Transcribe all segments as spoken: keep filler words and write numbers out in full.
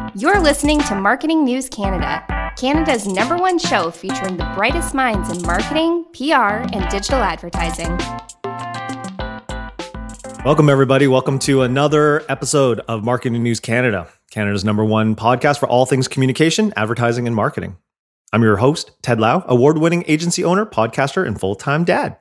You're listening to Marketing News Canada, Canada's number one show featuring the brightest minds in marketing, P R, and digital advertising. Welcome, everybody. Welcome to another episode of Marketing News Canada, Canada's number one podcast for all things communication, advertising, and marketing. I'm your host, Ted Lau, award-winning agency owner, podcaster, and full-time dad.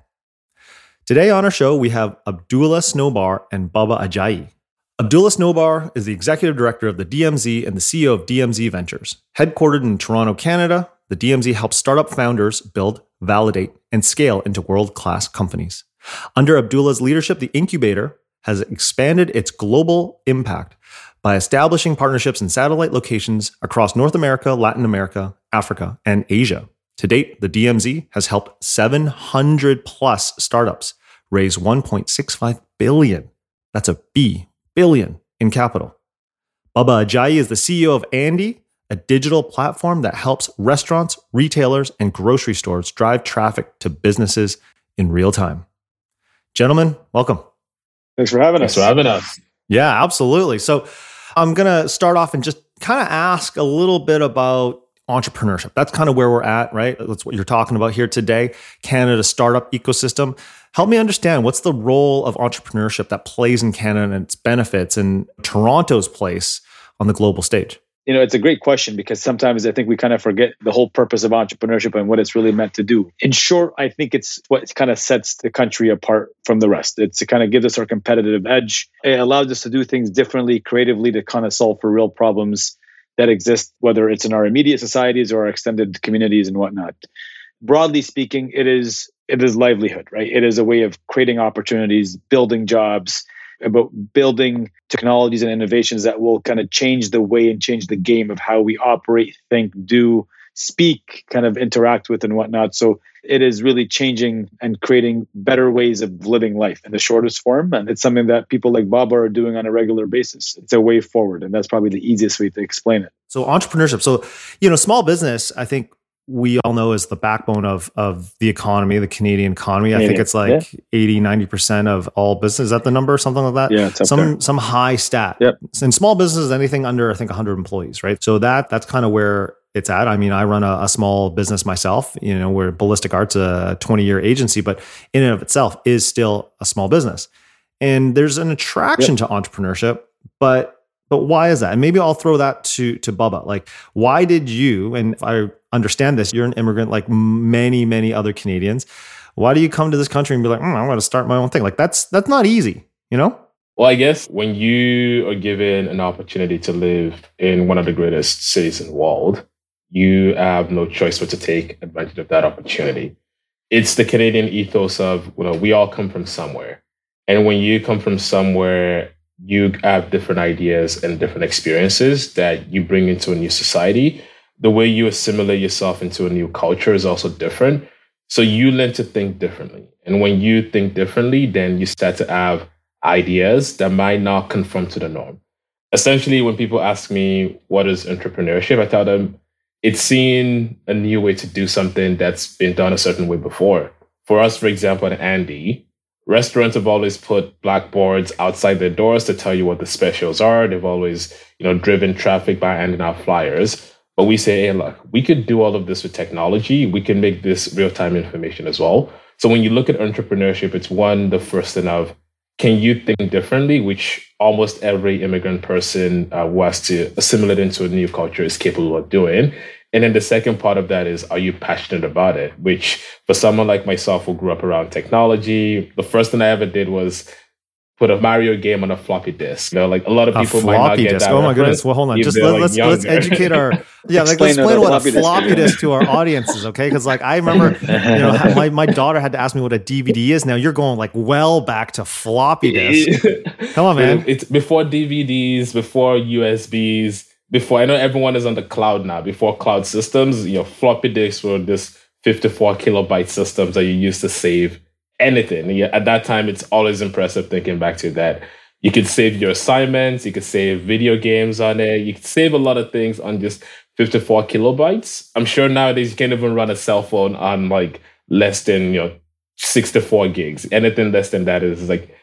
Today on our show, we have Abdullah Snowbar and Baba Ajayi. Abdullah Snowbar is the executive director of the D M Z and the C E O of D M Z Ventures. Headquartered in Toronto, Canada, the D M Z helps startup founders build, validate, and scale into world-class companies. Under Abdullah's leadership, the incubator has expanded its global impact by establishing partnerships in satellite locations across North America, Latin America, Africa, and Asia. To date, the D M Z has helped seven hundred plus startups raise one point six five billion. That's a B. billion in capital. Baba Ajayi is the C E O of Andy, a digital platform that helps restaurants, retailers, and grocery stores drive traffic to businesses in real time. Gentlemen, welcome. Thanks for having us. Thanks for having us. Yeah, absolutely. So I'm going to start off and just kind of ask a little bit about entrepreneurship. That's kind of where we're at, right? That's what you're talking about here today. Canada's startup ecosystem. Help me understand, what's the role of entrepreneurship that plays in Canada and its benefits and Toronto's place on the global stage? You know, it's a great question because sometimes I think we kind of forget the whole purpose of entrepreneurship and what it's really meant to do. In short, I think it's what kind of sets the country apart from the rest. It's to kind of give us our competitive edge. It allows us to do things differently, creatively, to kind of solve for real problems that exist, whether it's in our immediate societies or our extended communities and whatnot. Broadly speaking, it is it is livelihood, right? It is a way of creating opportunities, building jobs, about building technologies and innovations that will kind of change the way and change the game of how we operate, think, do, speak, kind of interact with and whatnot. So it is really changing and creating better ways of living life in the shortest form. And it's something that people like Baba are doing on a regular basis. It's a way forward. And that's probably the easiest way to explain it. So entrepreneurship. So, you know, small business, I think we all know is the backbone of of the economy, the Canadian economy. Canadian. I think it's like yeah. eighty, ninety percent of all business. Is that the number? Something like that? Yeah, it's up some there. Some high stat. Yep. In small businesses, anything under, I think, one hundred employees, right? So that that's kind of where it's at. I mean, I run a, a small business myself, you know, where Ballistic Art's a twenty-year agency, but in and of itself is still a small business. And there's an attraction yep. to entrepreneurship, but But why is that? And maybe I'll throw that to to Baba. Like, why did you, and if I understand this, you're an immigrant like many, many other Canadians. Why do you come to this country and be like, mm, I want to start my own thing? Like, that's that's not easy, you know? Well, I guess when you are given an opportunity to live in one of the greatest cities in the world, you have no choice but to take advantage of that opportunity. It's the Canadian ethos of, you know, we all come from somewhere. And when you come from somewhere, you have different ideas and different experiences that you bring into a new society. The way you assimilate yourself into a new culture is also different. So you learn to think differently. And when you think differently, then you start to have ideas that might not conform to the norm. Essentially, when people ask me, what is entrepreneurship? I tell them it's seeing a new way to do something that's been done a certain way before. For us, for example, at Andy, restaurants have always put blackboards outside their doors to tell you what the specials are. They've always, you know, driven traffic by handing out flyers. But we say, hey, look, we could do all of this with technology. We can make this real-time information as well. So when you look at entrepreneurship, it's one, the first thing of, can you think differently, which almost every immigrant person uh, who has to assimilate into a new culture is capable of doing. And then the second part of that is, are you passionate about it? Which for someone like myself who grew up around technology, the first thing I ever did was put a Mario game on a floppy disk. You know, like a lot of people might not get disk. that. Oh my goodness! Well, hold on. Just let, like let's let's educate our yeah. Like let's explain what a floppy disk to our audiences, okay? Because like I remember, you know, my my daughter had to ask me what a D V D is. Now you're going like well back to floppy disk. Come on, man. It's before D V Ds, before U S Bs. Before, I know everyone is on the cloud now. Before cloud systems, you know, floppy disks were this fifty-four kilobyte systems that you used to save anything. Yeah, at that time, it's always impressive thinking back to that. You could save your assignments, you could save video games on it, you could save a lot of things on just fifty-four kilobytes. I'm sure nowadays you can't even run a cell phone on like less than, you know, sixty-four gigs. Anything less than that is like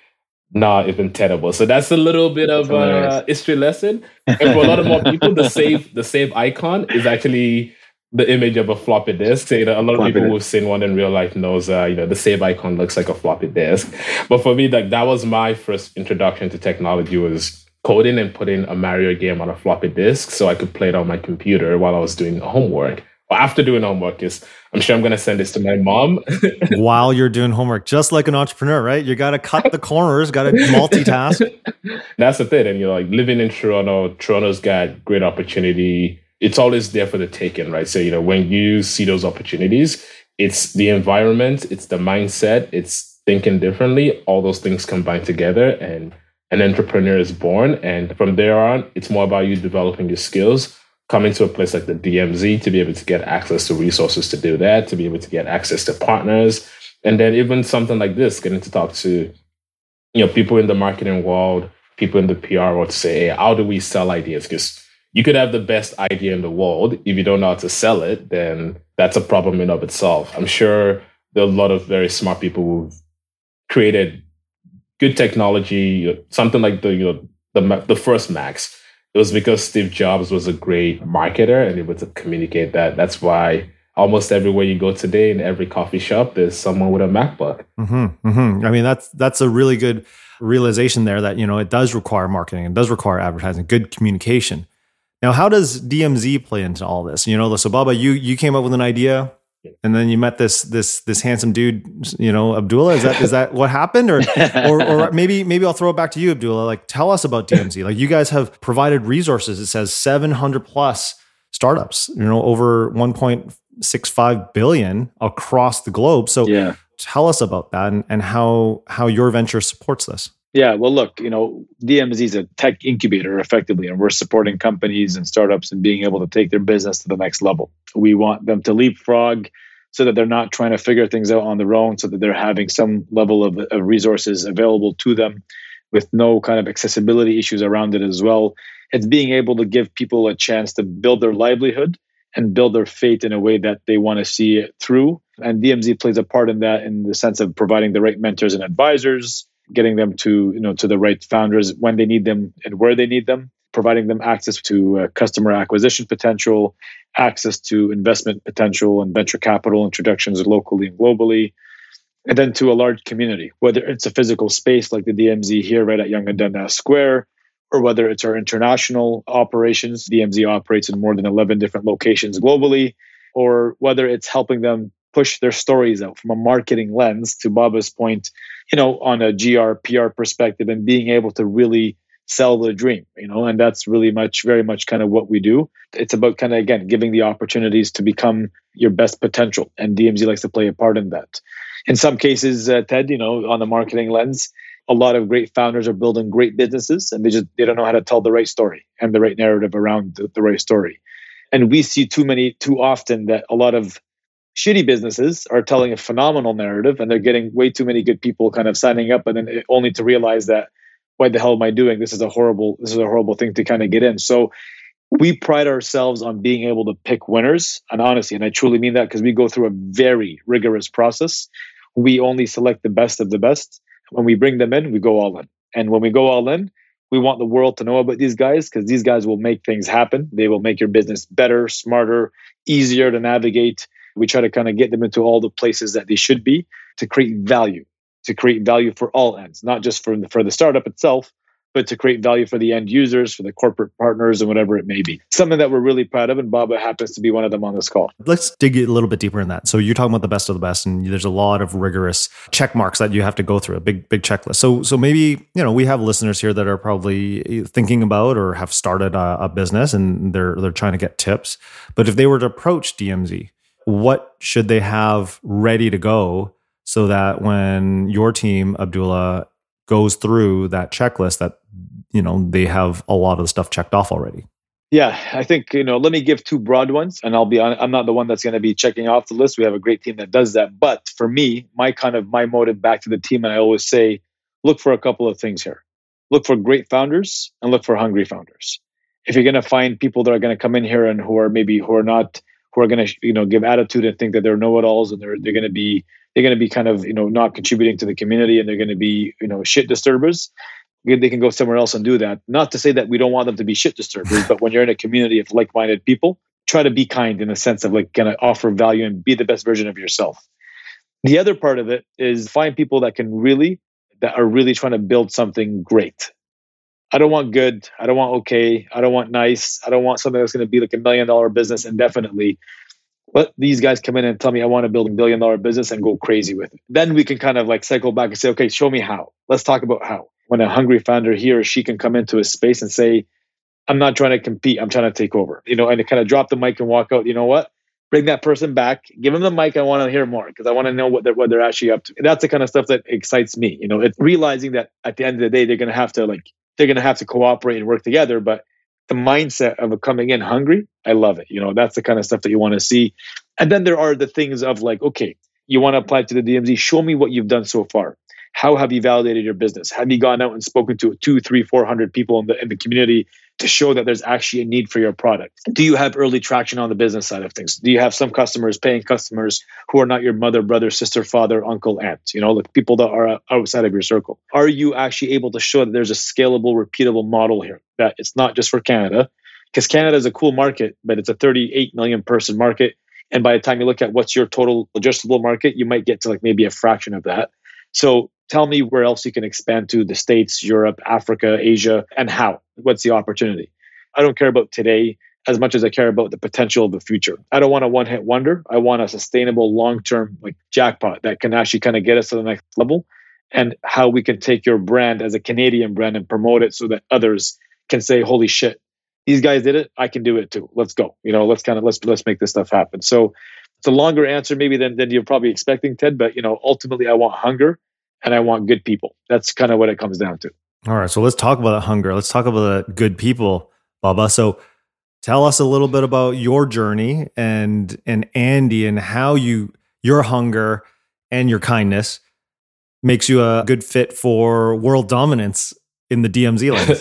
not even tenable. So that's a little bit of a history lesson. And for a lot of more people, the save the save icon is actually the image of a floppy disk. So, you know, a lot of people who've seen one in real life knows, uh, you know, the save icon looks like a floppy disk. But for me, like that was my first introduction to technology, was coding and putting a Mario game on a floppy disk so I could play it on my computer while I was doing homework. Or after doing homework, is I'm sure I'm going to send this to my mom. While you're doing homework, just like an entrepreneur, right? You got to cut the corners, got to multitask. That's the thing. And you're like living in Toronto, Toronto's got great opportunity. It's always there for the taking, right? So, you know, when you see those opportunities, it's the environment, it's the mindset, it's thinking differently. All those things combine together and an entrepreneur is born. And from there on, it's more about you developing your skills, coming to a place like the D M Z to be able to get access to resources to do that, to be able to get access to partners. And then even something like this, getting to talk to, you know, people in the marketing world, people in the P R world to say, hey, how do we sell ideas? Because you could have the best idea in the world. If you don't know how to sell it, then that's a problem in of itself. I'm sure there are a lot of very smart people who've created good technology, something like the, you know, the, the first Macs. It was because Steve Jobs was a great marketer and able to communicate that. That's why almost everywhere you go today, in every coffee shop, there's someone with a MacBook. Mm-hmm, mm-hmm. I mean, that's that's a really good realization there that, you know, it does require marketing, it does require advertising, good communication. Now, how does D M Z play into all this? You know, so Baba, you you came up with an idea, and then you met this this this handsome dude, you know, Abdullah. Is that is that what happened, or or or maybe maybe I'll throw it back to you, Abdullah. Like, tell us about D M Z. Like, you guys have provided resources. It says seven hundred plus startups. You know, over one point six five billion across the globe. So, yeah. Tell us about that and, and how how your venture supports this. Yeah, well, look, you know, D M Z is a tech incubator effectively, and we're supporting companies and startups and being able to take their business to the next level. We want them to leapfrog so that they're not trying to figure things out on their own, so that they're having some level of, of resources available to them with no kind of accessibility issues around it as well. It's being able to give people a chance to build their livelihood and build their fate in a way that they want to see it through. And D M Z plays a part in that, in the sense of providing the right mentors and advisors, getting them to, you know, to the right founders when they need them and where they need them, providing them access to uh, customer acquisition potential, access to investment potential and venture capital introductions locally and globally, and then to a large community, whether it's a physical space like the D M Z here right at Yonge and Dundas Square, or whether it's our international operations. D M Z operates in more than eleven different locations globally, or whether it's helping them push their stories out from a marketing lens, to Baba's point, you know, on a G R, P R perspective, and being able to really sell the dream, you know, and that's really much, very much kind of what we do. It's about kind of, again, giving the opportunities to become your best potential. And D M Z likes to play a part in that. In some cases, uh, Ted, you know, on the marketing lens, a lot of great founders are building great businesses and they just, they don't know how to tell the right story and the right narrative around the, the right story. And we see too many, too often that a lot of shitty businesses are telling a phenomenal narrative and they're getting way too many good people kind of signing up, and then only to realize that, what the hell am I doing? This is a horrible, this is a horrible thing to kind of get in. So we pride ourselves on being able to pick winners. And honestly, and I truly mean that, because we go through a very rigorous process. We only select the best of the best. When we bring them in, we go all in. And when we go all in, we want the world to know about these guys, because these guys will make things happen. They will make your business better, smarter, easier to navigate. We try to kind of get them into all the places that they should be to create value, to create value for all ends, not just for the, for the startup itself, but to create value for the end users, for the corporate partners, and whatever it may be. Something that we're really proud of, and Baba happens to be one of them on this call. Let's dig a little bit deeper in that. So you're talking about the best of the best, and there's a lot of rigorous check marks that you have to go through, a big, big checklist. So, so maybe, you know, we have listeners here that are probably thinking about or have started a, a business, and they're they're trying to get tips. But if they were to approach D M Z, what should they have ready to go so that when your team, Abdullah, goes through that checklist, that, you know, they have a lot of the stuff checked off already? Yeah, I think, you know, let me give two broad ones, and I'll be honest, I'm not the one that's going to be checking off the list. We have a great team that does that. But for me, my kind of my motive back to the team, and I always say, look for a couple of things here. Look for great founders and look for hungry founders. If you're going to find people that are going to come in here and who are maybe who are not who are going to, you know, give attitude and think that they're know-it-alls and they're they're going to be they're going to be kind of, you know, not contributing to the community and they're going to be, you know, shit disturbers, they can go somewhere else and do that. Not to say that we don't want them to be shit disturbers, but when you're in a community of like-minded people, try to be kind in the sense of like going to offer value and be the best version of yourself. The other part of it is find people that can really, that are really trying to build something great. I don't want good. I don't want okay. I don't want nice. I don't want something that's going to be like a million dollar business indefinitely. Let these guys come in and tell me I want to build a billion dollar business and go crazy with it. Then we can kind of like cycle back and say, okay, show me how. Let's talk about how. When a hungry founder, he or she can come into a space and say, I'm not trying to compete, I'm trying to take over, you know, and to kind of drop the mic and walk out. You know what? Bring that person back, give them the mic. I want to hear more because I want to know what they're, what they're actually up to. And that's the kind of stuff that excites me. You know, it's realizing that at the end of the day, they're going to have to like, they're going to have to cooperate and work together. But the mindset of coming in hungry, I love it. You know, that's the kind of stuff that you want to see. And then there are the things of like, okay, you want to apply to the D M Z, show me what you've done so far. How have you validated your business? Have you gone out and spoken to two, three, four hundred people in the in the community to show that there's actually a need for your product? Do you have early traction on the business side of things? Do you have some customers, paying customers who are not your mother, brother, sister, father, uncle, aunt? You know, like people that are outside of your circle. Are you actually able to show that there's a scalable, repeatable model here? That it's not just for Canada, because Canada is a cool market, but it's a thirty-eight million person market. And by the time you look at what's your total adjustable market, you might get to like maybe a fraction of that. So tell me where else you can expand to: the States, Europe, Africa, Asia, and how. What's the opportunity? I don't care about today as much as I care about the potential of the future. I don't want a one-hit wonder. I want a sustainable, long-term like jackpot that can actually kind of get us to the next level, and how we can take your brand as a Canadian brand and promote it so that others can say, holy shit, these guys did it. I can do it too. Let's go. You know, let's kind of, let's, let's make this stuff happen. So it's a longer answer maybe than, than you're probably expecting, Ted, but you know, ultimately I want hunger. And I want good people. That's kind of what it comes down to. All right. So let's talk about hunger. Let's talk about the good people, Baba. So tell us a little bit about your journey and and Andy and how you your hunger and your kindness makes you a good fit for world dominance in the D M Z lands.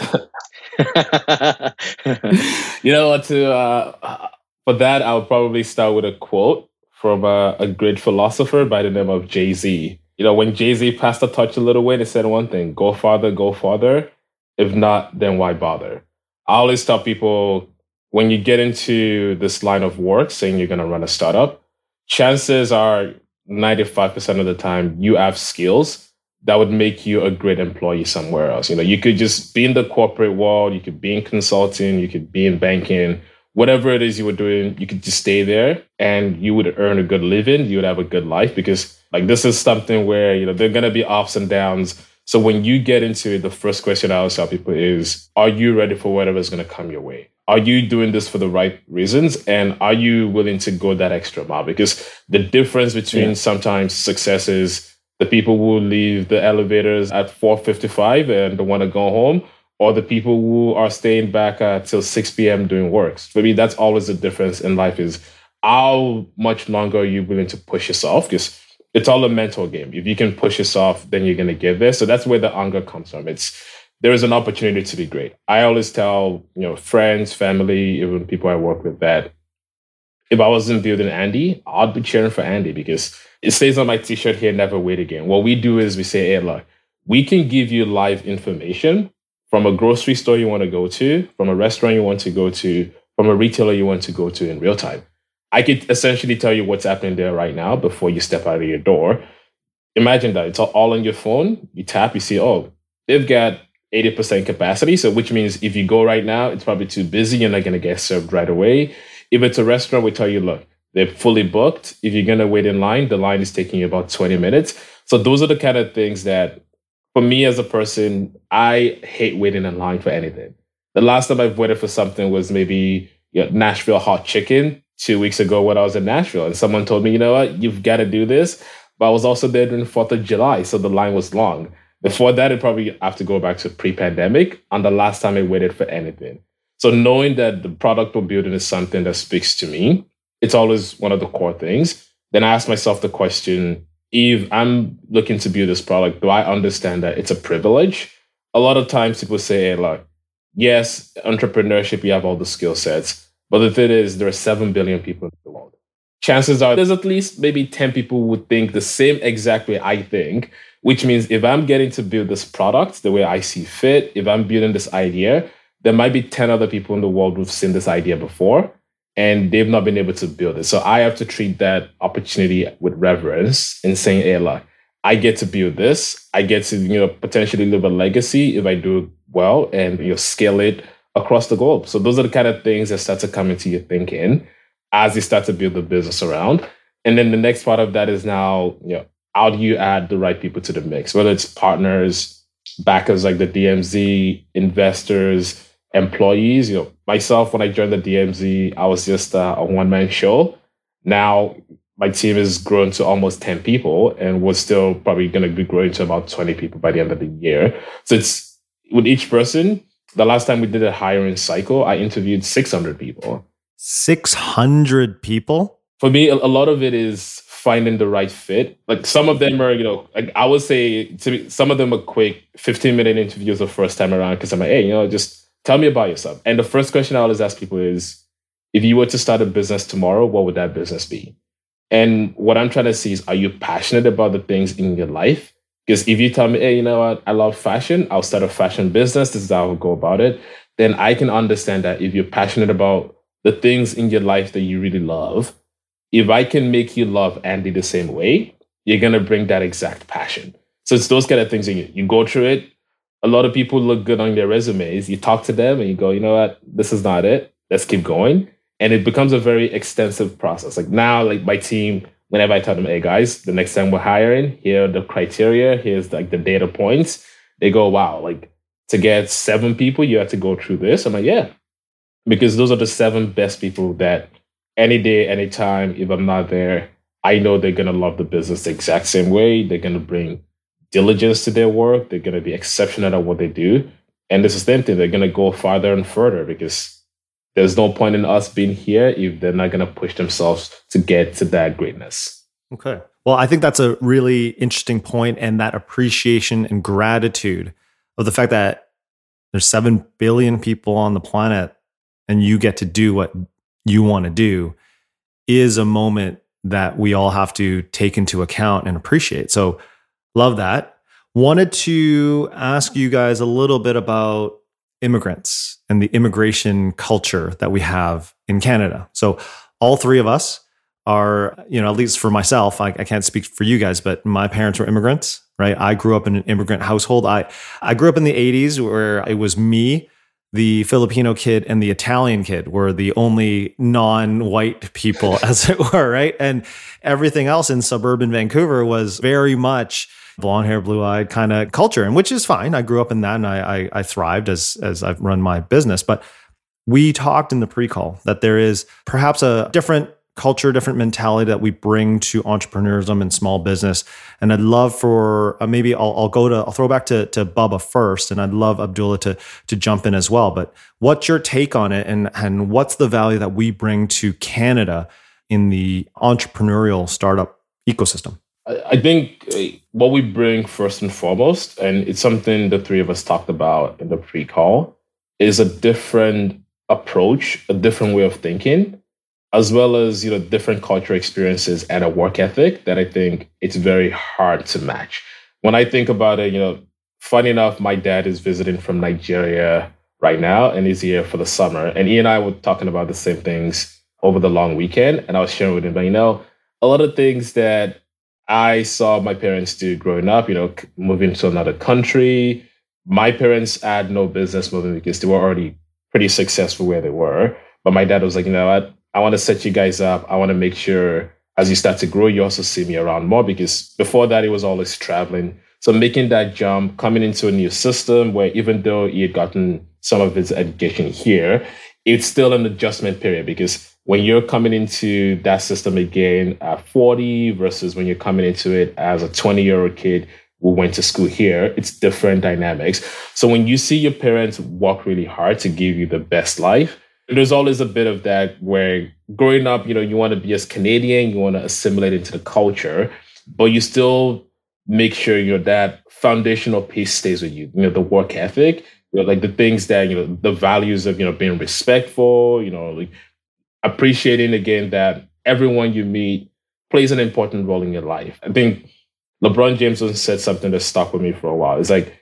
You know what? To uh, for that, I would probably start with a quote from a, a great philosopher by the name of Jay-Z. You know, when Jay-Z passed the torch a little way, they said one thing: go farther, go farther. If not, then why bother? I always tell people, when you get into this line of work, saying you're going to run a startup, chances are ninety-five percent of the time you have skills that would make you a great employee somewhere else. You know, you could just be in the corporate world, you could be in consulting, you could be in banking, whatever it is you were doing, you could just stay there and you would earn a good living, you would have a good life, because like this is something where, you know, there are going to be ups and downs. So when you get into it, the first question I always tell people is, are you ready for whatever is going to come your way? Are you doing this for the right reasons? And are you willing to go that extra mile? Because the difference between yeah. sometimes success is the people who leave the elevators at four fifty-five and want to go home, or the people who are staying back uh, till six p.m. doing work. For me, that's always the difference in life, is how much longer are you willing to push yourself? Because it's all a mental game. If you can push yourself, then you're going to get there. So that's where the hunger comes from. It's there is an opportunity to be great. I always tell, you know, friends, family, even people I work with, that if I wasn't building Andy, I'd be cheering for Andy, because it says on my t-shirt here, never wait again. What we do is we say, hey, look, we can give you live information from a grocery store you want to go to, from a restaurant you want to go to, from a retailer you want to go to in real time. I could essentially tell you what's happening there right now before you step out of your door. Imagine that. It's all on your phone. You tap, you see, oh, they've got eighty percent capacity. So which means if you go right now, it's probably too busy. You're not going to get served right away. If it's a restaurant, we tell you, look, they're fully booked. If you're going to wait in line, the line is taking you about twenty minutes. So those are the kind of things that, for me as a person, I hate waiting in line for anything. The last time I've waited for something was maybe, you know, Nashville hot chicken two weeks ago when I was in Nashville. And someone told me, you know what, you've got to do this. But I was also there during fourth of July, so the line was long. Before that, I'd probably have to go back to pre-pandemic, and the last time I waited for anything. So knowing that the product we're building is something that speaks to me, it's always one of the core things. Then I ask myself the question, if I'm looking to build this product, do I understand that it's a privilege? A lot of times people say, hey, look, yes, entrepreneurship, you have all the skill sets. But the thing is, there are seven billion people in the world. chances are there's at least maybe ten people who would think the same exact way I think, which means if I'm getting to build this product the way I see fit, if I'm building this idea, there might be ten other people in the world who've seen this idea before and they've not been able to build it. So I have to treat that opportunity with reverence and saying, hey, look, I get to build this. I get to, you know, potentially leave a legacy if I do it well and, you know, scale it across the globe. So those are the kind of things that start to come into your thinking as you start to build the business around. And then the next part of that is now, you know, how do you add the right people to the mix? Whether it's partners, backers like the D M Z, investors, employees. You know, myself, when I joined the D M Z, I was just uh, a one-man show. Now my team has grown to almost ten people, and we're still probably going to be growing to about twenty people by the end of the year. So it's with each person. The last time we did a hiring cycle, I interviewed six hundred people. six hundred people? For me, a lot of it is finding the right fit. Like some of them are, you know, like I would say to me, some of them are quick fifteen minute interviews the first time around because I'm like, hey, you know, just tell me about yourself. And the first question I always ask people is, if you were to start a business tomorrow, what would that business be? And what I'm trying to see is, are you passionate about the things in your life? Because if you tell me, hey, you know what, I love fashion, I'll start a fashion business, this is how I'll go about it, then I can understand that if you're passionate about the things in your life that you really love, if I can make you love Andy the same way, you're going to bring that exact passion. So it's those kind of things that you, you go through it. A lot of people look good on their resumes. You talk to them and you go, you know what, this is not it. Let's keep going. And it becomes a very extensive process. Like now, like my team, whenever I tell them, hey guys, the next time we're hiring, here are the criteria, here's like the data points. They go, wow, like to get seven people, you have to go through this. I'm like, yeah, because those are the seven best people that any day, anytime, if I'm not there, I know they're going to love the business the exact same way. They're going to bring diligence to their work. They're going to be exceptional at what they do. And it's the same thing. They're going to go farther and further because there's no point in us being here if they're not going to push themselves to get to that greatness. Okay. Well, I think that's a really interesting point, and that appreciation and gratitude of the fact that there's seven billion people on the planet and you get to do what you want to do is a moment that we all have to take into account and appreciate. So love that. Wanted to ask you guys a little bit about immigrants and the immigration culture that we have in Canada. So all three of us are, you know, at least for myself, I, I can't speak for you guys, but my parents were immigrants, right? I grew up in an immigrant household. I, I grew up in the eighties where it was me, the Filipino kid, and the Italian kid were the only non-white people, as it were, right? And everything else in suburban Vancouver was very much blonde hair, blue eyed kind of culture, and which is fine. I grew up in that, and I, I, I thrived as as I've run my business. But we talked in the pre-call that there is perhaps a different culture, different mentality that we bring to entrepreneurism and small business. And I'd love for uh, maybe I'll, I'll go to I'll throw back to to Bubba first, and I'd love Abdullah to to jump in as well. But what's your take on it, and and what's the value that we bring to Canada in the entrepreneurial startup ecosystem? I think what we bring first and foremost, and it's something the three of us talked about in the pre-call, is a different approach, a different way of thinking, as well as, you know, different cultural experiences and a work ethic that I think it's very hard to match. When I think about it, you know, funny enough, my dad is visiting from Nigeria right now, and he's here for the summer. And he and I were talking about the same things over the long weekend, and I was sharing with him, but, you know, a lot of things that I saw my parents do growing up, you know, moving to another country. My parents had no business moving because they were already pretty successful where they were. But my dad was like, you know what? I want to set you guys up. I want to make sure as you start to grow, you also see me around more, because before that, he was always traveling. So making that jump, coming into a new system where even though he had gotten some of his education here, it's still an adjustment period, because when you're coming into that system again at forty versus when you're coming into it as a twenty-year-old kid who went to school here, it's different dynamics. So when you see your parents work really hard to give you the best life, there's always a bit of that where growing up, you know, you want to be as Canadian, you want to assimilate into the culture, but you still make sure, you know, that foundational piece stays with you. You know, the work ethic, you know, like the things that, you know, the values of, you know, being respectful, you know, like appreciating again that everyone you meet plays an important role in your life. I think LeBron James once said something that stuck with me for a while. It's like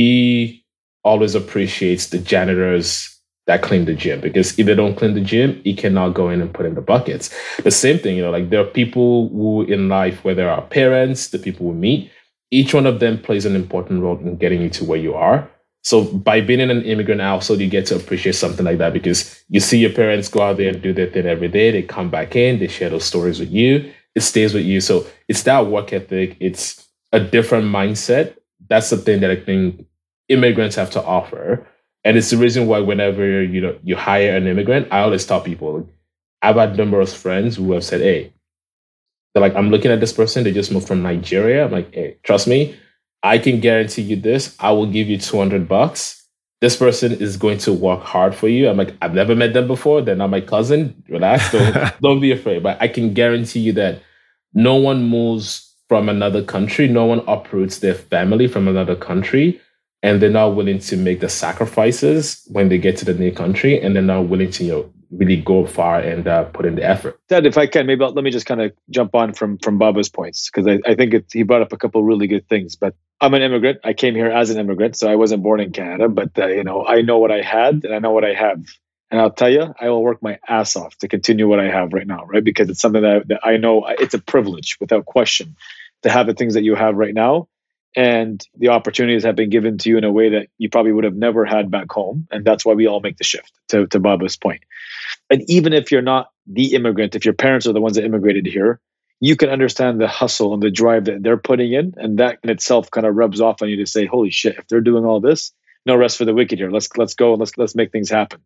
he always appreciates the janitors that clean the gym, because if they don't clean the gym, he cannot go in and put in the buckets. The same thing, you know, like there are people who in life, whether our parents, the people we meet, each one of them plays an important role in getting you to where you are. So by being in an immigrant household, you get to appreciate something like that, because you see your parents go out there and do their thing every day. They come back in, they share those stories with you. It stays with you. So it's that work ethic. It's a different mindset. That's the thing that I think immigrants have to offer. And it's the reason why whenever you know you hire an immigrant, I always tell people, I've had numerous friends who have said, hey, they're like, I'm looking at this person, they just moved from Nigeria. I'm like, hey, trust me, I can guarantee you this. I will give you two hundred bucks. This person is going to work hard for you. I'm like, I've never met them before. They're not my cousin. Relax. Don't, don't be afraid. But I can guarantee you that no one moves from another country. No one uproots their family from another country. And they're not willing to make the sacrifices when they get to the new country. And they're not willing to, you know, really go far and uh, put in the effort. Ted, if I can, maybe I'll, let me just kind of jump on from from Baba's points, because I, I think it, he brought up a couple of really good things. But I'm an immigrant. I came here as an immigrant, so I wasn't born in Canada. But uh, you know, I know what I had, and I know what I have. And I'll tell you, I will work my ass off to continue what I have right now, right? Because it's something that, that I know it's a privilege, without question, to have the things that you have right now. And the opportunities have been given to you in a way that you probably would have never had back home. And that's why we all make the shift, to, to Baba's point. And even if you're not the immigrant, if your parents are the ones that immigrated here, you can understand the hustle and the drive that they're putting in. And that in itself kind of rubs off on you to say, holy shit, if they're doing all this, no rest for the wicked here. Let's let's go. Let's let's make things happen.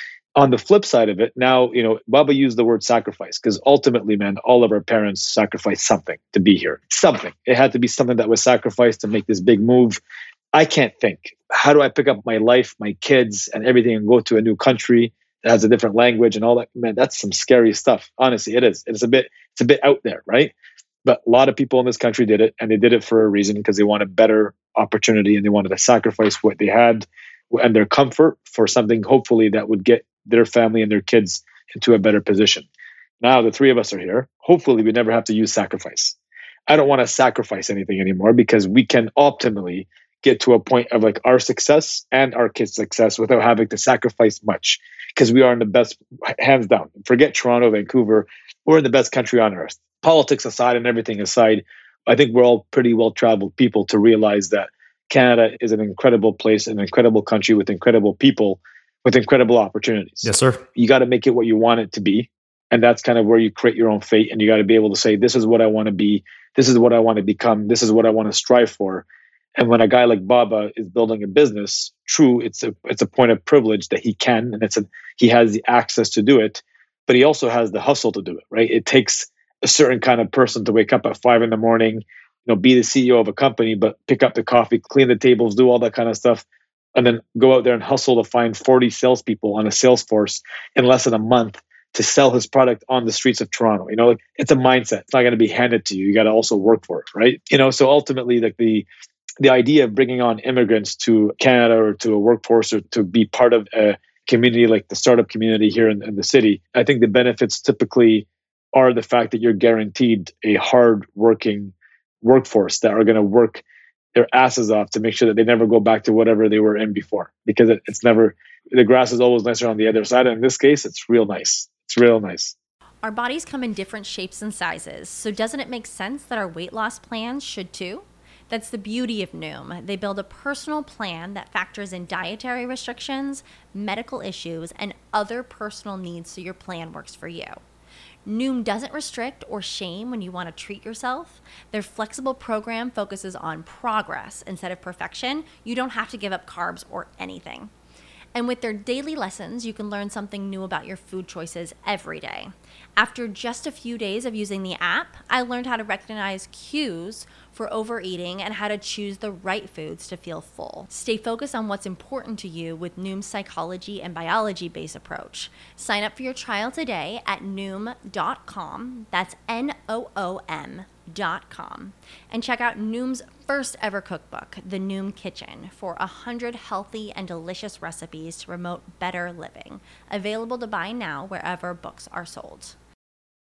On the flip side of it, now, you know, Baba used the word sacrifice, because ultimately, man, all of our parents sacrificed something to be here. Something. It had to be something that was sacrificed to make this big move. I can't think. How do I pick up my life, my kids, and everything and go to a new country that has a different language and all that? Man, that's some scary stuff. Honestly, it is. It's a bit, it's a bit out there, right? But a lot of people in this country did it, and they did it for a reason, because they wanted better opportunity and they wanted to sacrifice what they had and their comfort for something, hopefully, that would get their family and their kids into a better position. Now the three of us are here. Hopefully we never have to use sacrifice. I don't want to sacrifice anything anymore, because we can optimally get to a point of like our success and our kids' success without having to sacrifice much, because we are in the best, hands down. Forget Toronto, Vancouver. We're in the best country on earth. Politics aside and everything aside, I think we're all pretty well-traveled people to realize that Canada is an incredible place, an incredible country with incredible people, with incredible opportunities. Yes, sir. You got to make it what you want it to be. And that's kind of where you create your own fate. And you got to be able to say, this is what I want to be. This is what I want to become. This is what I want to strive for. And when a guy like Baba is building a business, true, it's a it's a point of privilege that he can, and it's a, he has the access to do it, but he also has the hustle to do it, right? It takes a certain kind of person to wake up at five in the morning, you know, be the C E O of a company, but pick up the coffee, clean the tables, do all that kind of stuff, and then go out there and hustle to find forty salespeople on a sales force in less than a month to sell his product on the streets of Toronto. You know, like, it's a mindset. It's not going to be handed to you. You got to also work for it, right? You know, so ultimately, like the the idea of bringing on immigrants to Canada or to a workforce or to be part of a community like the startup community here in, in the city, I think the benefits typically are the fact that you're guaranteed a hard-working workforce that are going to work their asses off to make sure that they never go back to whatever they were in before, because it, it's never, the grass is always nicer on the other side. And in this case, it's real nice. It's real nice. Our bodies come in different shapes and sizes, so doesn't it make sense that our weight loss plans should too? That's the beauty of Noom. They build a personal plan that factors in dietary restrictions, medical issues, and other personal needs so your plan works for you. Noom doesn't restrict or shame when you want to treat yourself. Their flexible program focuses on progress instead of perfection. You don't have to give up carbs or anything. And with their daily lessons, you can learn something new about your food choices every day. After just a few days of using the app, I learned how to recognize cues for overeating and how to choose the right foods to feel full. Stay focused on what's important to you with Noom's psychology and biology-based approach. Sign up for your trial today at noom dot com. That's N O O M dot com. And check out Noom's first ever cookbook, The Noom Kitchen, for one hundred healthy and delicious recipes to promote better living. Available to buy now wherever books are sold.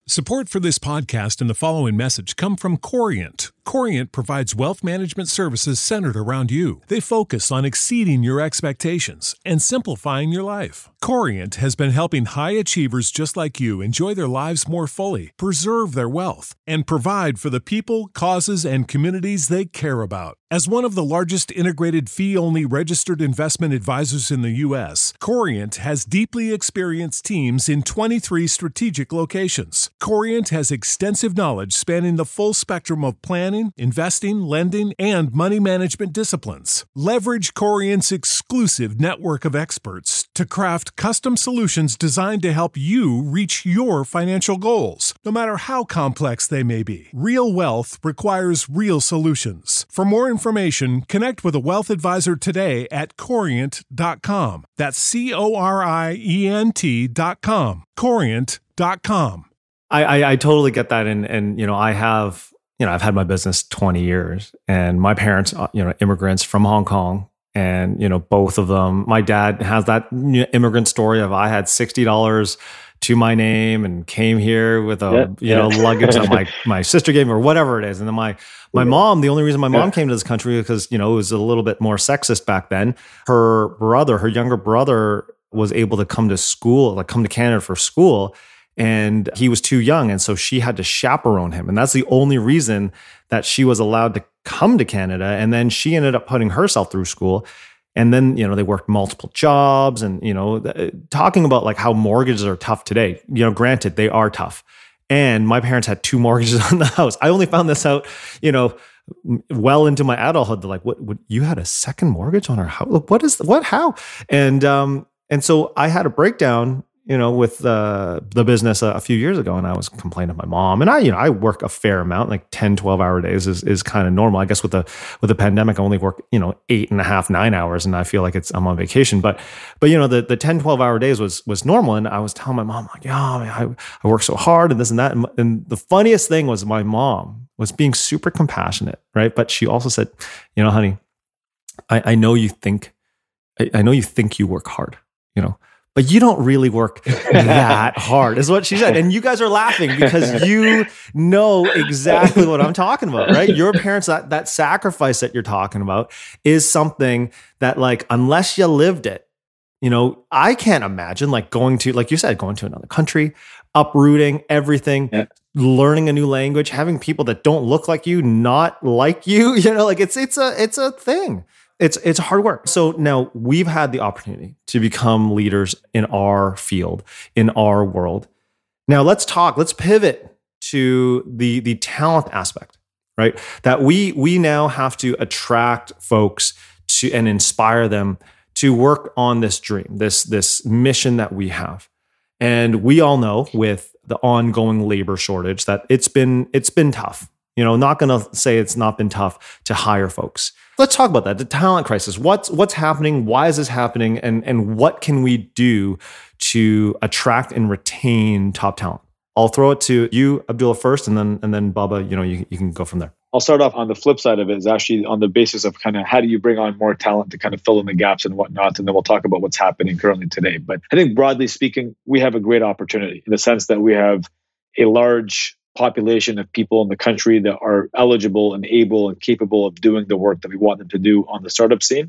Support for this podcast and the following message come from Corient. Corient provides wealth management services centered around you. They focus on exceeding your expectations and simplifying your life. Corient has been helping high achievers just like you enjoy their lives more fully, preserve their wealth, and provide for the people, causes, and communities they care about. As one of the largest integrated fee-only registered investment advisors in the U S, Corient has deeply experienced teams in twenty-three strategic locations. Corient has extensive knowledge spanning the full spectrum of planning, investing, lending, and money management disciplines. Leverage Corient's exclusive network of experts to craft custom solutions designed to help you reach your financial goals, no matter how complex they may be. Real wealth requires real solutions. For more information, connect with a wealth advisor today at corient dot com. That's C O R I E N T dot com. corient dot com. I, I, I totally get that. And, and, you know, I have, you know, I've had my business twenty years, and my parents, you know, immigrants from Hong Kong, and, you know, both of them, my dad has that immigrant story of I had sixty dollars to my name and came here with a, yeah, you know, yeah. luggage that my, my sister gave me or whatever it is. And then my, my yeah. mom, the only reason my mom yeah. came to this country because, you know, it was a little bit more sexist back then. Her brother, her younger brother was able to come to school, like come to Canada for school. And he was too young. And so she had to chaperone him. And that's the only reason that she was allowed to come to Canada. And then she ended up putting herself through school. And then, you know, they worked multiple jobs and, you know, talking about like how mortgages are tough today. You know, granted, they are tough. And my parents had two mortgages on the house. I only found this out, you know, well into my adulthood. They're like, what, what, you had a second mortgage on our house? What is, what, how? And, um, and so I had a breakdown, you know, with uh, the business a, a few years ago, and I was complaining to my mom. And I, you know, I work a fair amount, like ten, twelve hour days is is kind of normal. I guess with the with the pandemic, I only work, you know, eight and a half, nine hours, and I feel like it's I'm on vacation. But but you know, the the ten, twelve hour days was was normal. And I was telling my mom, like, yeah, man, I, I work so hard and this and that. And, and the funniest thing was my mom was being super compassionate, right? But she also said, you know, honey, I, I know you think I, I know you think you work hard, you know. But you don't really work that hard, is what she said. And you guys are laughing because you know exactly what I'm talking about, right? Your parents, that, that sacrifice that you're talking about is something that, like, unless you lived it, you know, I can't imagine like going to, like you said, going to another country, uprooting everything, yeah. learning a new language, having people that don't look like you, not like you, you know, like it's, it's a, it's a thing. It's it's hard work. So now we've had the opportunity to become leaders in our field, in our world. Now let's talk, let's pivot to the, the talent aspect, right? That we we now have to attract folks to and inspire them to work on this dream, this, this mission that we have. And we all know with the ongoing labor shortage that it's been it's been tough. You know, not going to say it's not been tough to hire folks. Let's talk about that. The talent crisis. What's what's happening? Why is this happening? And and what can we do to attract and retain top talent? I'll throw it to you, Abdullah, first, and then and then Baba, you know, you, you can go from there. I'll start off on the flip side of it is actually on the basis of kind of how do you bring on more talent to kind of fill in the gaps and whatnot. And then we'll talk about what's happening currently today. But I think broadly speaking, we have a great opportunity in the sense that we have a large population of people in the country that are eligible and able and capable of doing the work that we want them to do on the startup scene.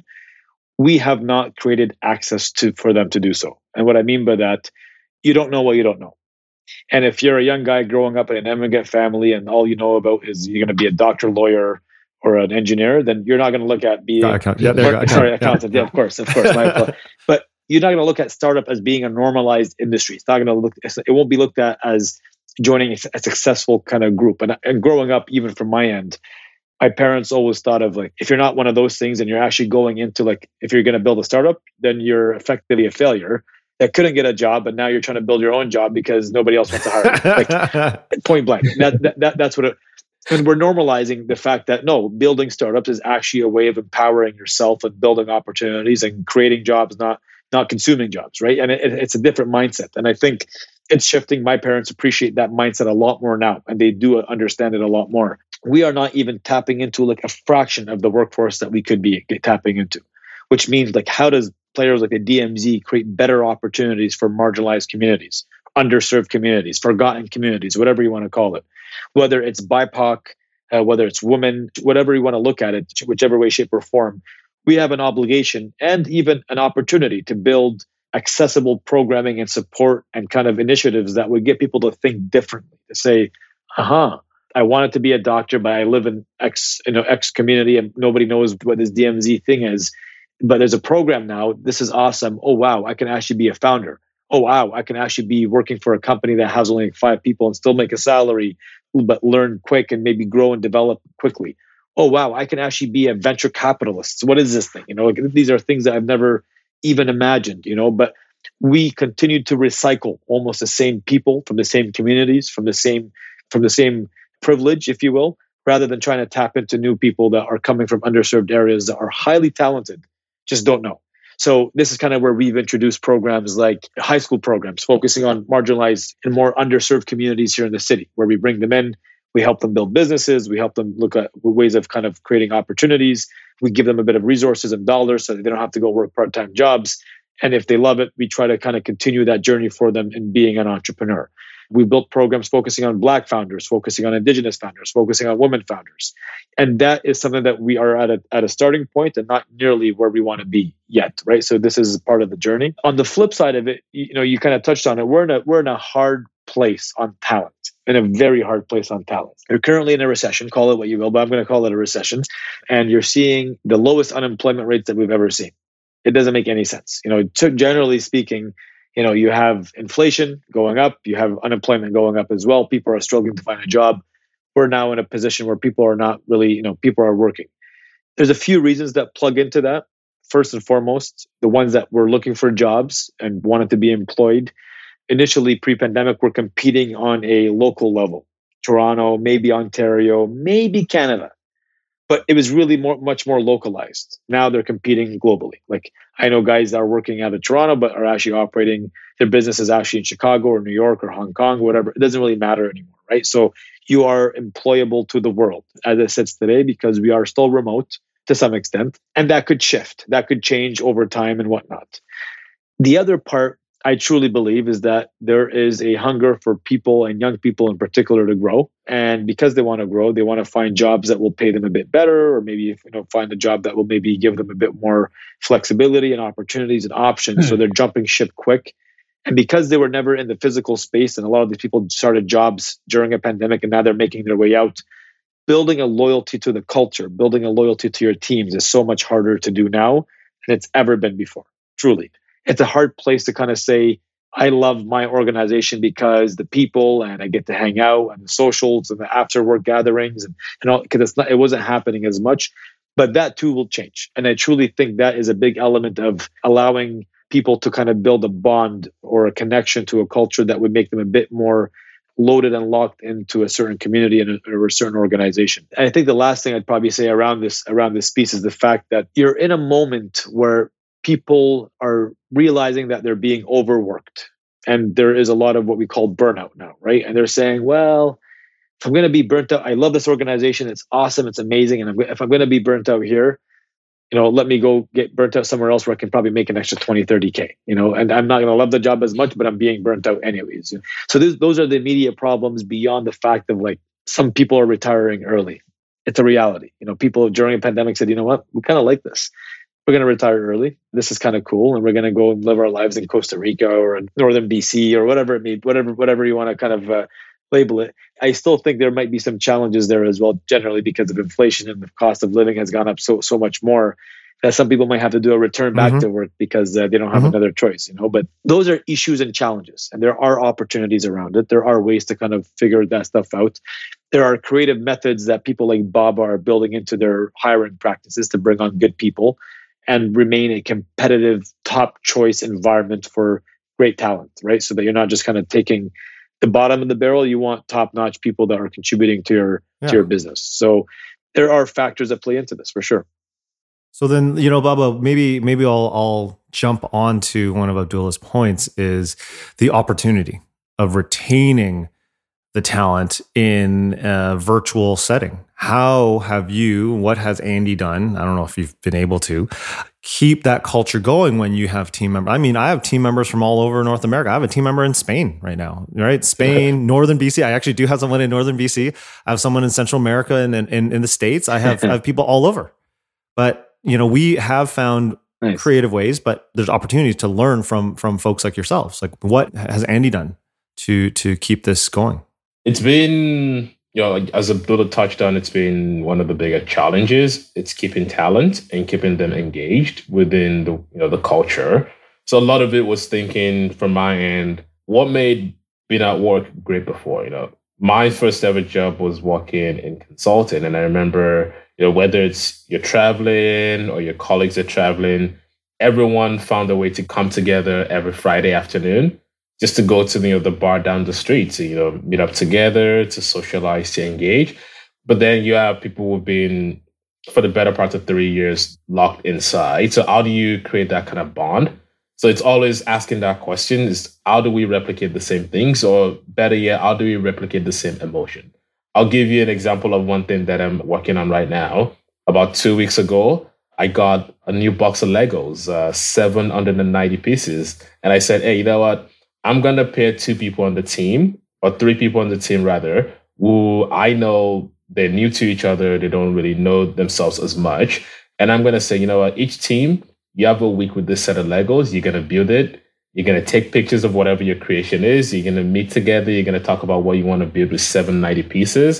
We have not created access to for them to do so. And what I mean by that, you don't know what you don't know. And if you're a young guy growing up in an immigrant family and all you know about is you're going to be a doctor, lawyer, or an engineer, then you're not going to look at being uh, account- yeah, there or, sorry, accountant. Yeah, yeah, of course, of course. My but you're not going to look at startup as being a normalized industry. It's not going to look. It won't be looked at as joining a successful kind of group. And, and growing up, even from my end, my parents always thought of like, if you're not one of those things and you're actually going into like, if you're going to build a startup, then you're effectively a failure that couldn't get a job, but now you're trying to build your own job because nobody else wants to hire you. Like, point blank. That, that, that, that's what it, and we're normalizing the fact that no, building startups is actually a way of empowering yourself and building opportunities and creating jobs, not not consuming jobs, right? And it, it's a different mindset. And I think it's shifting. My parents appreciate that mindset a lot more now, and they do understand it a lot more. We are not even tapping into like a fraction of the workforce that we could be tapping into, which means like how does players like the D M Z create better opportunities for marginalized communities, underserved communities, forgotten communities, whatever you want to call it, whether it's B I P O C, uh, whether it's women, whatever you want to look at it, whichever way, shape, or form, we have an obligation and even an opportunity to build accessible programming and support and kind of initiatives that would get people to think differently, to say, uh-huh, I wanted to be a doctor, but I live in X, you know, X community and nobody knows what this D M Z thing is. But there's a program now. This is awesome. Oh, wow, I can actually be a founder. Oh, wow, I can actually be working for a company that has only five people and still make a salary, but learn quick and maybe grow and develop quickly. Oh, wow, I can actually be a venture capitalist. What is this thing? You know, like, these are things that I've never even imagined, you know, but we continue to recycle almost the same people from the same communities, from the same, from the same privilege, if you will, rather than trying to tap into new people that are coming from underserved areas that are highly talented, just don't know. So this is kind of where we've introduced programs like high school programs, focusing on marginalized and more underserved communities here in the city, where we bring them in, we help them build businesses, we help them look at ways of kind of creating opportunities, we give them a bit of resources and dollars so that they don't have to go work part-time jobs. And if they love it, we try to kind of continue that journey for them in being an entrepreneur. We built programs focusing on Black founders, focusing on Indigenous founders, focusing on women founders. And that is something that we are at a, at a starting point and not nearly where we want to be yet, right? So this is part of the journey. On the flip side of it, you know, you kind of touched on it. We're in a, we're in a hard place on talent, in a very hard place on talent. You're currently in a recession, call it what you will, but I'm going to call it a recession. And you're seeing the lowest unemployment rates that we've ever seen. It doesn't make any sense. You know, generally speaking, you know, you have inflation going up, you have unemployment going up as well. People are struggling to find a job. We're now in a position where people are not really, you know, people are working. There's a few reasons that plug into that. First and foremost, the ones that were looking for jobs and wanted to be employed. Initially, pre-pandemic, were competing on a local level. Toronto, maybe Ontario, maybe Canada. But it was really more, much more localized. Now they're competing globally. Like, I know guys that are working out of Toronto, but are actually operating their businesses actually in Chicago or New York or Hong Kong, whatever. It doesn't really matter anymore, right? So you are employable to the world as it sits today, because we are still remote to some extent. And that could shift. That could change over time and whatnot. The other part, I truly believe, is that there is a hunger for people, and young people in particular, to grow. And because they want to grow, they want to find jobs that will pay them a bit better, or maybe, you know, find a job that will maybe give them a bit more flexibility and opportunities and options. Mm. So they're jumping ship quick. And because they were never in the physical space, and a lot of these people started jobs during a pandemic and now they're making their way out, building a loyalty to the culture, building a loyalty to your teams is so much harder to do now than it's ever been before, truly. It's a hard place to kind of say, I love my organization because the people, and I get to hang out, and the socials and the after work gatherings, and, and all, because it's not, it wasn't happening as much, but that too will change. And I truly think that is a big element of allowing people to kind of build a bond or a connection to a culture that would make them a bit more loaded and locked into a certain community and a, or a certain organization. And I think the last thing I'd probably say around this, around this piece is the fact that you're in a moment where people are realizing that they're being overworked. And there is a lot of what we call burnout now, right? And they're saying, well, if I'm going to be burnt out, I love this organization. It's awesome. It's amazing. And if I'm going to be burnt out here, you know, let me go get burnt out somewhere else where I can probably make an extra twenty, thirty K, you know, and I'm not going to love the job as much, but I'm being burnt out anyways. So this, those are the immediate problems beyond the fact of, like, some people are retiring early. It's a reality. You know, people during a pandemic said, you know what, we kind of like this. We're going to retire early. This is kind of cool. And we're going to go and live our lives in Costa Rica or in northern B C or whatever it means, whatever, whatever you want to kind of uh, label it. I still think there might be some challenges there as well, generally because of inflation and the cost of living has gone up so, so much more that some people might have to do a return back mm-hmm. to work because uh, they don't have mm-hmm. another choice, you know, but those are issues and challenges, and there are opportunities around it. There are ways to kind of figure that stuff out. There are creative methods that people like Baba are building into their hiring practices to bring on good people and remain a competitive top choice environment for great talent, right? So that you're not just kind of taking the bottom of the barrel. You want top-notch people that are contributing to your yeah. to your business. So there are factors that play into this for sure. So then, you know, Baba, maybe maybe I'll I'll jump onto one of Abdullah's points, is the opportunity of retaining the talent in a virtual setting. How have you, what has Andy done? I don't know if you've been able to keep that culture going when you have team members. I mean, I have team members from all over North America. I have a team member in Spain right now, right? Spain, Northern B C. I actually do have someone in Northern B C. I have someone in Central America and in, in, in the States. I have, I have people all over. But, you know, we have found nice. creative ways, but there's opportunities to learn from, from folks like yourselves. Like, what has Andy done to, to keep this going? It's been, you know, as Abdullah touched on, it's been one of the bigger challenges. It's keeping talent and keeping them engaged within the, you know, the culture. So a lot of it was thinking from my end, what made being at work great before? You know, my first ever job was working in consulting, and I remember, you know, whether it's you're traveling or your colleagues are traveling, everyone found a way to come together every Friday afternoon just to go to, you know, the bar down the street to, you know, meet up together, to socialize, to engage. But then you have people who've been, for the better part of three years, locked inside. So how do you create that kind of bond? So it's always asking that question is, how do we replicate the same things? Or better yet, how do we replicate the same emotion? I'll give you an example of one thing that I'm working on right now. About two weeks ago, I got a new box of Legos, uh, seven hundred ninety pieces. And I said, hey, you know what? I'm going to pair two people on the team, or three people on the team rather, who I know they're new to each other. They don't really know themselves as much. And I'm going to say, you know what, each team, you have a week with this set of Legos. You're going to build it. You're going to take pictures of whatever your creation is. You're going to meet together. You're going to talk about what you want to build with seven hundred ninety pieces.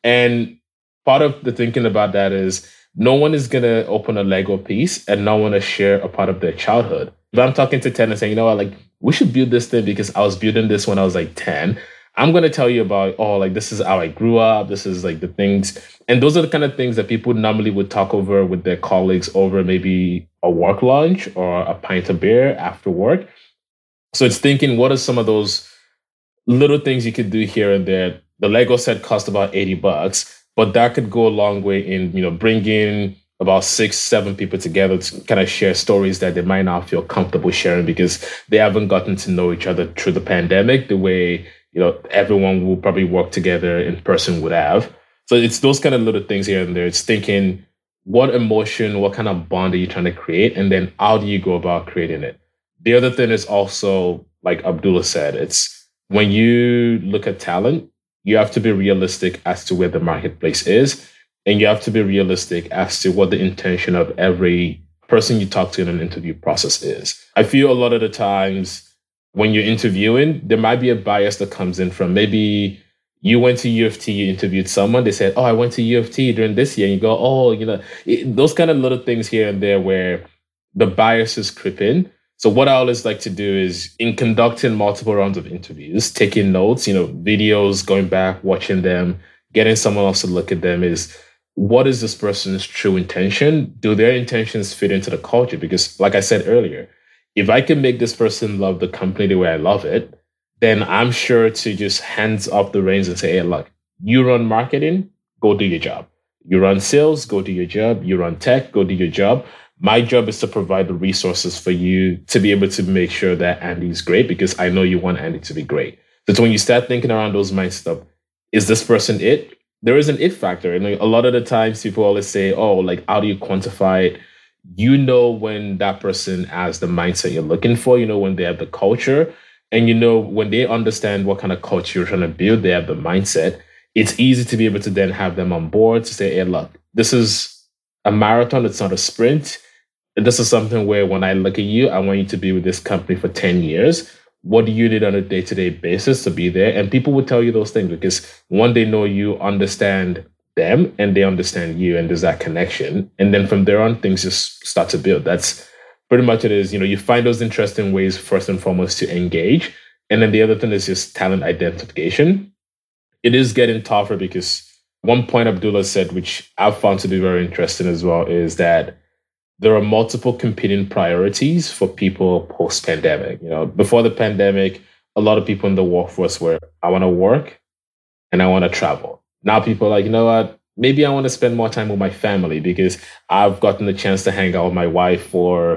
And part of the thinking about that is no one is going to open a Lego piece and not want to share a part of their childhood. If I'm talking to Ted and saying, you know what, like, we should build this thing because I was building this when I was like ten. I'm going to tell you about, oh, like, this is how I grew up. This is like the things. And those are the kind of things that people normally would talk over with their colleagues over maybe a work lunch or a pint of beer after work. So it's thinking, what are some of those little things you could do here and there? The Lego set cost about eighty bucks, but that could go a long way in, you know, bringing about six, seven people together to kind of share stories that they might not feel comfortable sharing because they haven't gotten to know each other through the pandemic the way, you know, everyone will probably work together in person would have. So it's those kind of little things here and there. It's thinking, what emotion, what kind of bond are you trying to create? And then how do you go about creating it? The other thing is also, like Abdullah said, it's when you look at talent, you have to be realistic as to where the marketplace is. And you have to be realistic as to what the intention of every person you talk to in an interview process is. I feel a lot of the times when you're interviewing, there might be a bias that comes in from maybe you went to U of T, you interviewed someone, they said, oh, I went to U of T during this year. And you go, oh, you know, it, those kind of little things here and there where the biases creep in. So what I always like to do is in conducting multiple rounds of interviews, taking notes, you know, videos, going back, watching them, getting someone else to look at them is, what is this person's true intention? Do their intentions fit into the culture? Because like I said earlier, if I can make this person love the company the way I love it, then I'm sure to just hands off the reins and say, hey, look, you run marketing, go do your job. You run sales, go do your job. You run tech, go do your job. My job is to provide the resources for you to be able to make sure that Andy's great because I know you want Andy to be great. So when you start thinking around those mindsets of, is this person it? There is an it factor. And a lot of the times people always say, oh, like, how do you quantify it? You know when that person has the mindset you're looking for, you know when they have the culture, and you know when they understand what kind of culture you're trying to build, they have the mindset. It's easy to be able to then have them on board to say, hey, look, this is a marathon. It's not a sprint. And this is something where when I look at you, I want you to be with this company for ten years. What do you need on a day-to-day basis to be there? And people will tell you those things because one, they know you understand them and they understand you, and there's that connection. And then from there on, things just start to build. That's pretty much it is. You know, you find those interesting ways, first and foremost, to engage. And then the other thing is just talent identification. It is getting tougher because one point Abdullah said, which I've found to be very interesting as well, is that there are multiple competing priorities for people post-pandemic. You know, before the pandemic, a lot of people in the workforce were, I want to work and I want to travel. Now people are like, you know what, maybe I want to spend more time with my family because I've gotten the chance to hang out with my wife for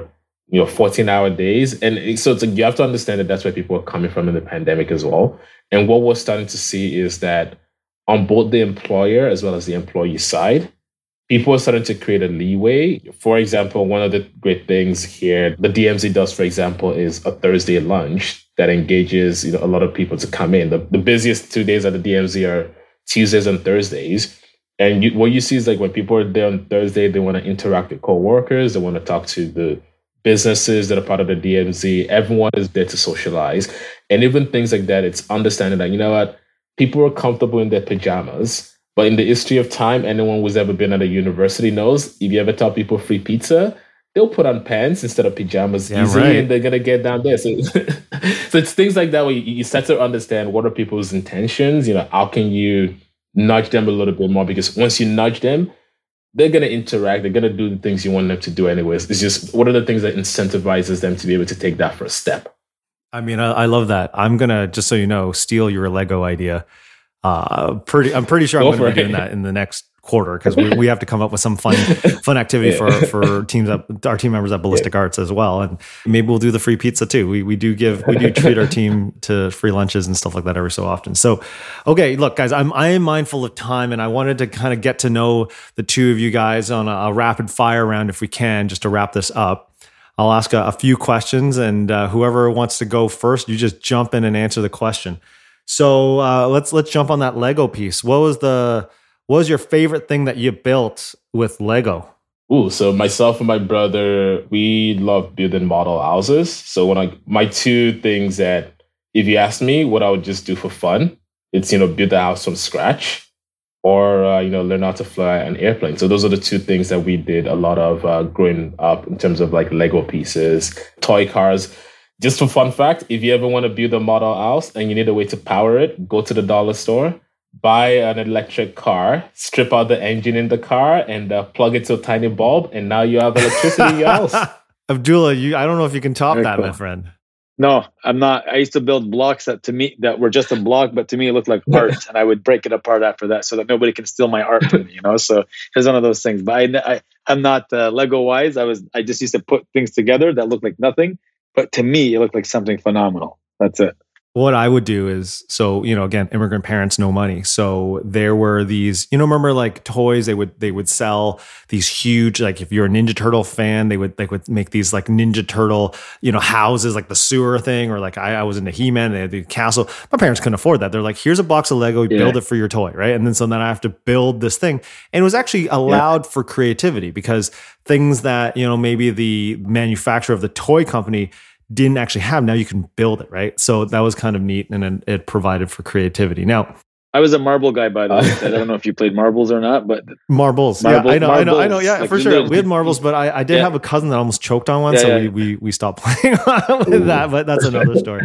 you know, fourteen hour days. And it- so it's like, you have to understand that that's where people are coming from in the pandemic as well. And what we're starting to see is that on both the employer as well as the employee side, people are starting to create a leeway. For example, one of the great things here, the D M Z does, for example, is a Thursday lunch that engages, you know, a lot of people to come in. The, the busiest two days at the D M Z are Tuesdays and Thursdays. And you, what you see is like when people are there on Thursday, they want to interact with coworkers, they want to talk to the businesses that are part of the D M Z. Everyone is there to socialize. And even things like that, it's understanding that, you know what, people are comfortable in their pajamas. But in the history of time, anyone who's ever been at a university knows if you ever tell people free pizza, they'll put on pants instead of pajamas Yeah, easy, right. and they're going to get down there. So, so it's things like that where you, you start to understand what are people's intentions. You know, how can you nudge them a little bit more? Because once you nudge them, they're going to interact. They're going to do the things you want them to do anyways. It's just, what are the things that incentivizes them to be able to take that first step? I mean, I, I love that. I'm gonna, just so you know, steal your Lego idea. Uh, pretty, I'm pretty sure I'm Go going to for be it. doing that in the next quarter because we, we have to come up with some fun, fun activity for for teams at, our team members at Ballistic Arts as well, and maybe we'll do the free pizza too. We we do give we do treat our team to free lunches and stuff like that every so often. So, okay, look, guys, I'm I am mindful of time, and I wanted to kind of get to know the two of you guys on a, a rapid fire round if we can, just to wrap this up. I'll ask a, a few questions, and uh, whoever wants to go first, you just jump in and answer the question. So uh, let's let's jump on that Lego piece. What was the what was your favorite thing that you built with Lego? Ooh, so myself and my brother, we love building model houses. So when I my two things that, if you ask me what I would just do for fun, it's, you know, build a house from scratch, or uh, you know, learn how to fly an airplane. So those are the two things that we did a lot of uh, growing up in terms of like Lego pieces, toy cars. Just for fun fact, if you ever want to build a model house and you need a way to power it, go to the dollar store, buy an electric car, strip out the engine in the car, and uh, plug it to a tiny bulb, and now you have electricity in your house. Abdullah, you I don't know if you can top Very that, cool. my friend. No, I'm not. I used to build blocks that to me that were just a block, but to me it looked like art, and I would break it apart after that so that nobody can steal my art from me. You know, so it's one of those things. But I, I I'm not uh, Lego wise. I was I just used to put things together that looked like nothing, but to me it looked like something phenomenal. That's it. What I would do is, so, you know, again, immigrant parents, no money. So there were these, you know, remember like toys, they would, they would sell these huge, like if you're a Ninja Turtle fan, they would, they would make these like Ninja Turtle, you know, houses, like the sewer thing, or like I, I was into He-Man, they had the castle. My parents couldn't afford that. They're like, here's a box of Lego, Yeah. build it for your toy, right? And then so then I have to build this thing. And it was actually allowed for creativity because things that, you know, maybe the manufacturer of the toy company didn't actually have, now you can build it, right? So that was kind of neat, and it, it provided for creativity. Now, I was a marble guy, by the way. I don't know if you played marbles or not, but marbles, Marble- yeah, I know, I know, I know, marbles, yeah, like for you sure. literally- We had marbles, but I, I did Yeah. have a cousin that almost choked on one, Yeah, so yeah. we, we we stopped playing with that. But that's another story.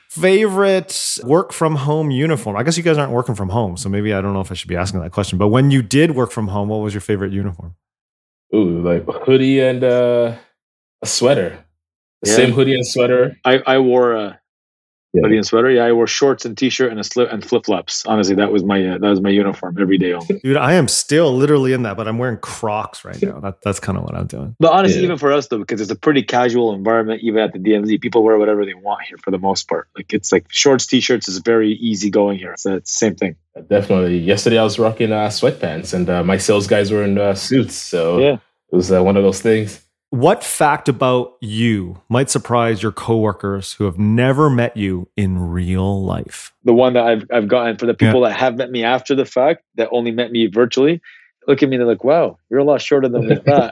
Favorite work from home uniform? I guess you guys aren't working from home, so maybe I don't know if I should be asking that question. But when you did work from home, what was your favorite uniform? Ooh, like hoodie and uh, a sweater. The Yeah. same hoodie and sweater. I, I wore a Yeah. hoodie and sweater. Yeah, I wore shorts and t-shirt and a slip and flip flops. Honestly, that was my uh, that was my uniform every day. Only. Dude, I am still literally in that, but I'm wearing Crocs right now. That, that's kind of what I'm doing. But honestly, Yeah. even for us though, because it's a pretty casual environment, even at the D M Z, people wear whatever they want here for the most part. Like it's like shorts, t-shirts is very easy going here. So it's the same thing. Definitely. Yesterday I was rocking uh, sweatpants, and uh, my sales guys were in uh, suits. So Yeah. it was uh, one of those things. What fact about you might surprise your coworkers who have never met you in real life? The one that I've I've gotten for the people that have met me after the fact, that only met me virtually, look at me and they're like, "Wow, you're a lot shorter than we thought."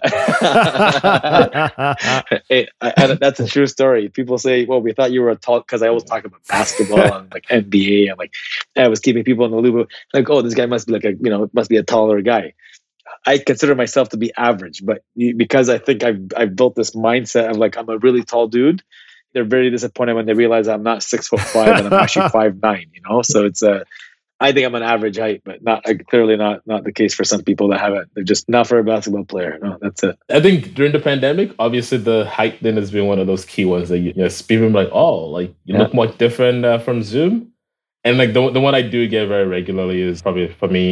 Hey, I, I, that's a true story. People say, "Well, we thought you were a tall," because I always talk about basketball and like N B A, and like I was keeping people in the loop. Like, oh, this guy must be like a you know must be a taller guy. I consider myself to be average, but because I think I've I've built this mindset of like I'm a really tall dude, they're very disappointed when they realize I'm not six foot five and I'm actually five nine. You know, so it's a. I think I'm an average height, but not uh, clearly not not the case for some people that have it. They're just not for a basketball player. No, that's it. I think during the pandemic, obviously the height then has been one of those key ones that you, you know, people are like, oh, like you Yeah. look much different uh, from Zoom. And like the the one I do get very regularly is probably for me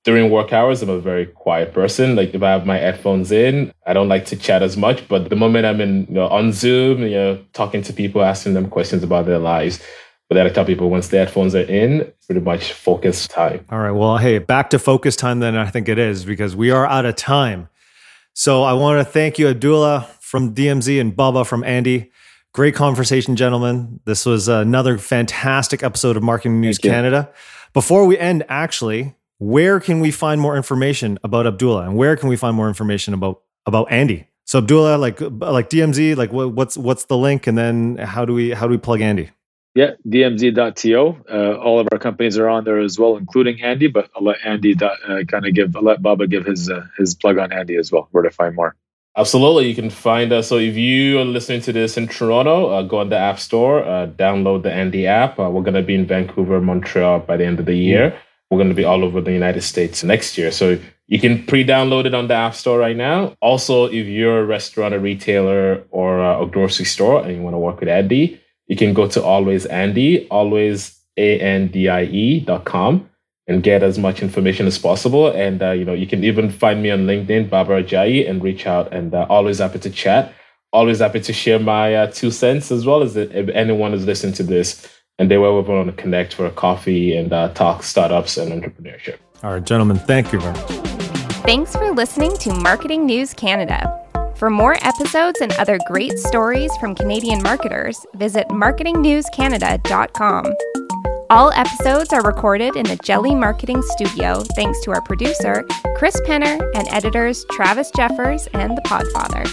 During work hours, I'm a very quiet person. Like if I have my headphones in, I don't like to chat as much. But the moment I'm in, you know, on Zoom, you know, talking to people, asking them questions about their lives. But then I tell people once the headphones are in, it's pretty much focus time. All right. Well, hey, back to focus time then. I think it is because we are out of time. So I want to thank you, Abdullah from D M Z and Bubba from Andy. Great conversation, gentlemen. This was another fantastic episode of Marketing News Canada. Before we end, actually, where can we find more information about Abdullah, and where can we find more information about about Andy? So Abdullah, like like D M Z, like what, what's what's the link, and then how do we how do we plug Andy? Yeah, D M Z dot to. Uh, all of our companies are on there as well, including Andy. But I'll let Andy uh, kind of give, I'll let Baba give his uh, his plug on Andy as well, where to find more. Absolutely. You can find us. So if you are listening to this in Toronto, uh, go on the App Store, uh, download the Andy app. Uh, we're going to be in Vancouver, Montreal by the end of the year. We're going to be all over the United States next year. So you can pre-download it on the App Store right now. Also, if you're a restaurant, a retailer, or a grocery store and you want to work with Andy, you can go to Always Andy, always A N D I E dot com. And get as much information as possible. And, uh, you know, you can even find me on LinkedIn, Baba Ajayi, and reach out. And uh, always happy to chat. Always happy to share my uh, two cents as well as if anyone is listening to this and they were want to connect for a coffee and uh, talk startups and entrepreneurship. All right, gentlemen, thank you very much. Thanks for listening to Marketing News Canada. For more episodes and other great stories from Canadian marketers, visit marketing news canada dot com. All episodes are recorded in the Jelly Marketing Studio thanks to our producer, Chris Penner, and editors Travis Jeffers and The Podfather.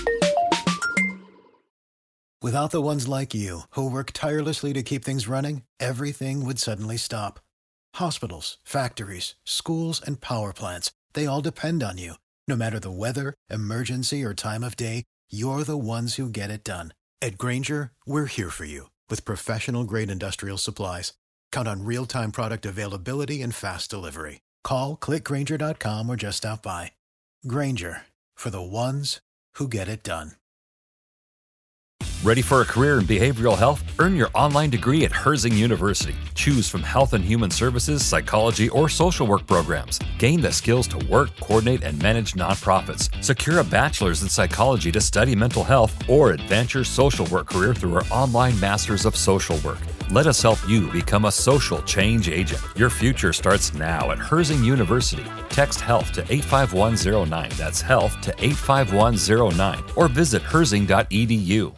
Without the ones like you, who work tirelessly to keep things running, everything would suddenly stop. Hospitals, factories, schools, and power plants, they all depend on you. No matter the weather, emergency, or time of day, you're the ones who get it done. At Grainger, we're here for you with professional-grade industrial supplies. Count on real-time product availability and fast delivery. Call, click Grainger dot com, or just stop by. Grainger, for the ones who get it done. Ready for a career in behavioral health? Earn your online degree at Herzing University. Choose from health and human services, psychology, or social work programs. Gain the skills to work, coordinate, and manage nonprofits. Secure a bachelor's in psychology to study mental health, or advance your social work career through our online Masters of Social Work. Let us help you become a social change agent. Your future starts now at Herzing University. Text HEALTH to eight five one zero nine. That's HEALTH to eight five one zero nine. Or visit herzing dot e d u.